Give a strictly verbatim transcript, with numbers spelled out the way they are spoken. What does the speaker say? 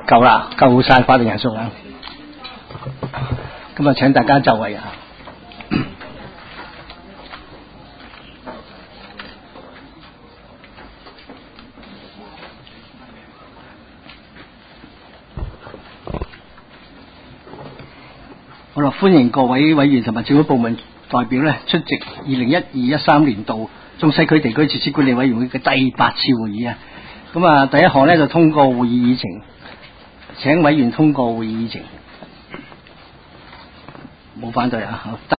夠啦，夠晒法定人數啦。咁啊，請大家就位啊！好啦，歡迎各位委員同埋政府部門代表咧出席二零一二一三年度中西區地區設施管理委員會嘅第八次會議啊！咁啊，第一項咧就通過會議議程，請委員通過會議議程，冇反對啊！好。